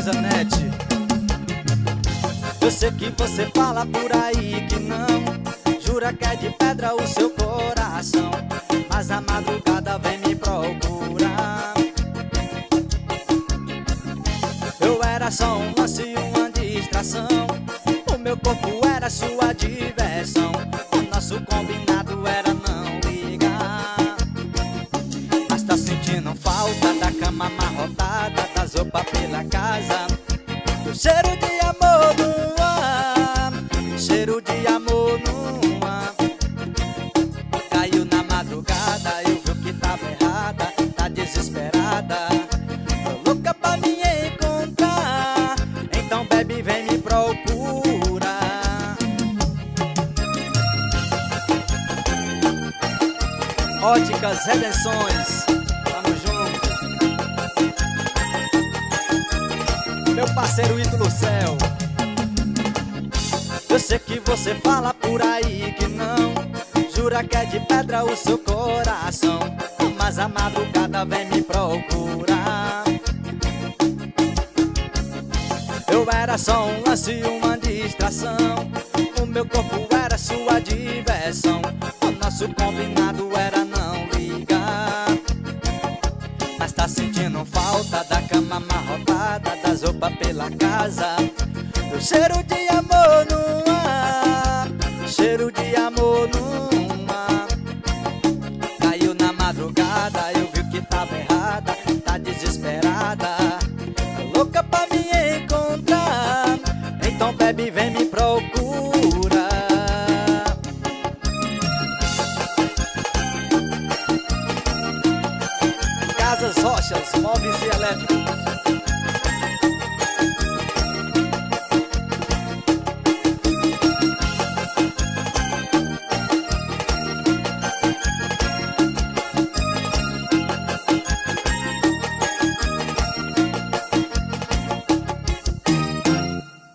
Luísa Nete. Eu sei que você fala por aí que não, jura que é de pedra o seu coração, mas a madrugada vem me procurar. Eu era só um lance e uma distração, o meu corpo era sua diversão, o nosso combinado era não ligar. Mas tá sentindo falta da cama amarrotada, das roupas pela casa, do cheiro de amor no ar, cheiro de amor no ar. Caiu na madrugada, eu vi que tava errada, tá desesperada, tô louca pra me encontrar, então bebe, vem me procurar. Óticas Redenções, tamo junto. Meu parceiro Ítalo Céu. Eu sei que você fala por aí que não, jura que é de pedra o seu coração, mas a madrugada vem me procurar. Eu era só um lance e uma distração, o meu corpo era sua diversão, o nosso combinado era não ligar. Mas tá sentindo falta da cama amarrotada, das roupas pela casa, do cheiro de amor no ar, cheiro de amor no ar. Caiu na madrugada, eu vi que tava errada, tá desesperada, tô louca pra me encontrar, então bebe, vem me procurar. Casas Rochas, móveis e elétricos.